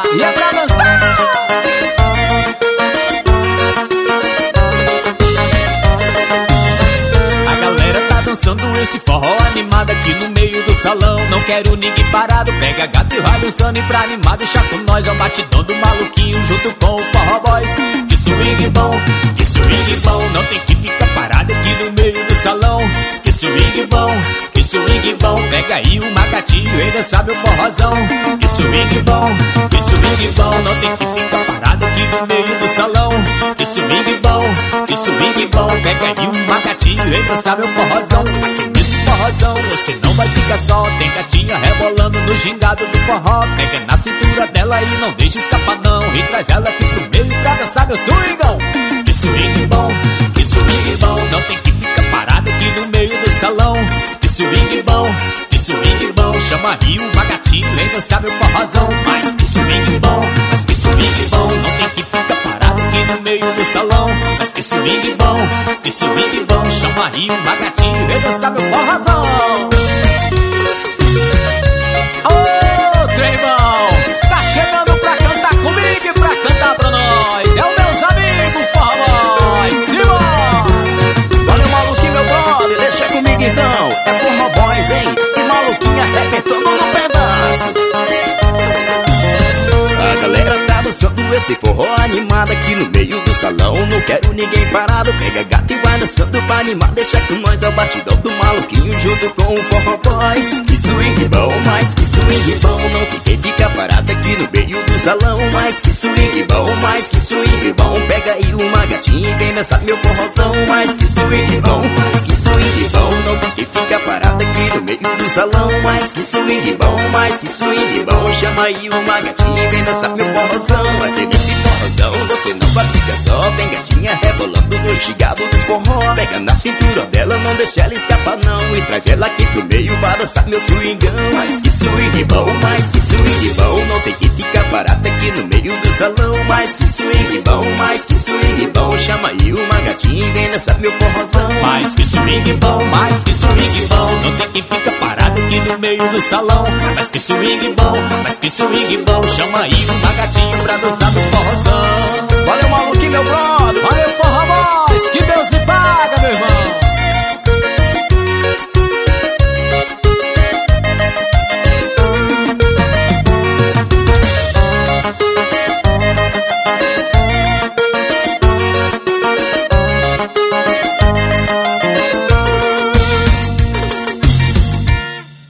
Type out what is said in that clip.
e é pra dançar. A galera tá dançando esse forró animado aqui no meio do salão. Não quero ninguém parado, pega gato e vai dançando. E pra animar deixa com nós é o batidão do maluquinho junto com o Forró Boys. Que swing bom, não tem que ficar parado aqui no meio do salão. Que swing bom, pega aí uma gatinho e dança meu forrozão. Que swing bom, não tem que ficar parado aqui no meio do salão. Que swing bom, pega aí uma gatinho e dança meu forrozão. Aqui nesse forrozão você não vai ficar só, tem gatinha rebolando no gingado do forró. Pega na cintura dela e não deixa escapar não, e traz ela aqui pro meio pra dançar meu swingão. Que swing bom, não tem que ficar parado aqui no meio do salão. Que swing bom, chama aí uma gatinha e vem dançar meu forrozão. Mas que swing bom, não tem que ficar parado aqui no meio do salão. Mas que swing bom, chama aí uma gatinha e vem dançar meu forrozão. Ô, Trevão, tá chegando pra cantar comigo e pra cantar pra nós. É o meus amigos Forró Boys, Simão. Valeu, maluquinho, meu brother, deixa comigo então. É Forró Boys, hein? E maluquinho arrebentando no pedaço. A galera tá dançando esse forró animado aqui no meio do salão. Não quero ninguém parado, pega gato e vai dançando pra animar. Deixa com nós é o batidão do maluquinho junto com o Forró Boys. Que swing bom, mas que swing bom, não fica parado aqui no meio do salão. Mas que swing bom, pega aí uma gatinha e vem dançar meu forrozão. Mas que swing bom, não fica parado aqui no meio do salão. Mas que swing bom, chama aí uma gatinha e vem dançar meu forrozão. Até nesse forrozão você não vai ficar só, tem gatinha rebolando no gingado do forró. Pega na cintura dela, não deixa ela escapar não, e traz ela aqui pro meio pra dançar meu swingão. Mas que swing bom, não tem que ficar parado aqui no meio do salão. Mas que swing bom, chama aí uma gatinha e vem dançar meu forrozão. Mas que swing bom, não tem que ficar parado aqui no meio do salão. Mas que swing bom, chama aí uma gatinha pra dançar no forrozão. Valeu, maluquinho, meu brother.